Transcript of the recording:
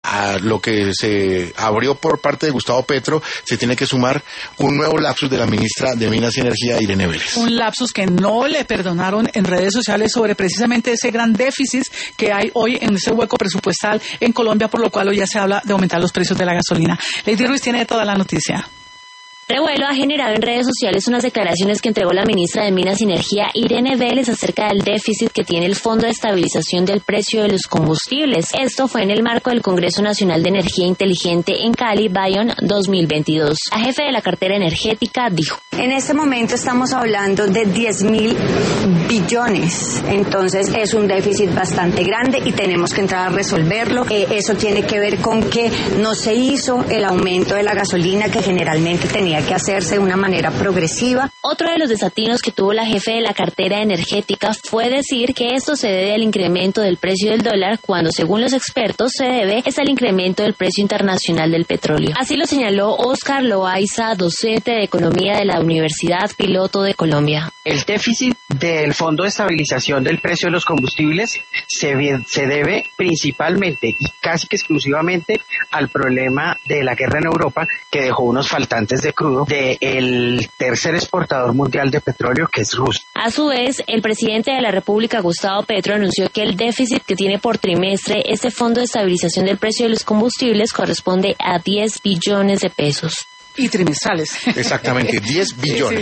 a lo que se abrió por parte de Gustavo Petro, se tiene que sumar un nuevo lapsus de la ministra de Minas y Energía, Irene Vélez. Un lapsus que no le perdonaron en redes sociales sobre precisamente ese gran déficit que hay hoy en ese hueco presupuestal en Colombia, por lo cual hoy ya se habla de aumentar los precios de la gasolina. Lady Ruiz tiene toda la noticia. Revuelo ha generado en redes sociales unas declaraciones que entregó la ministra de Minas y Energía, Irene Vélez, acerca del déficit que tiene el Fondo de Estabilización del Precio de los Combustibles. Esto fue en el marco del Congreso Nacional de Energía Inteligente en Cali, Bayonne 2022. La jefe de la cartera energética dijo: en este momento estamos hablando de 10.000 billones, entonces es un déficit bastante grande y tenemos que entrar a resolverlo. Eso tiene que ver con que no se hizo el aumento de la gasolina que generalmente tenía que hacerse de una manera progresiva. Otro de los desatinos que tuvo la jefe de la cartera energética fue decir que esto se debe al incremento del precio del dólar, cuando según los expertos se debe es al incremento del precio internacional del petróleo. Así lo señaló Óscar Loaiza, docente de Economía de la Universidad Piloto de Colombia. El déficit del Fondo de Estabilización del Precio de los Combustibles se debe principalmente y casi que exclusivamente al problema de la guerra en Europa, que dejó unos faltantes de crudo del tercer exportador mundial de petróleo, que es Rusia. A su vez, el presidente de la República, Gustavo Petro, anunció que el déficit que tiene por trimestre este Fondo de Estabilización del Precio de los Combustibles corresponde a 10 billones de pesos. Y trimestrales. Exactamente, 10 billones.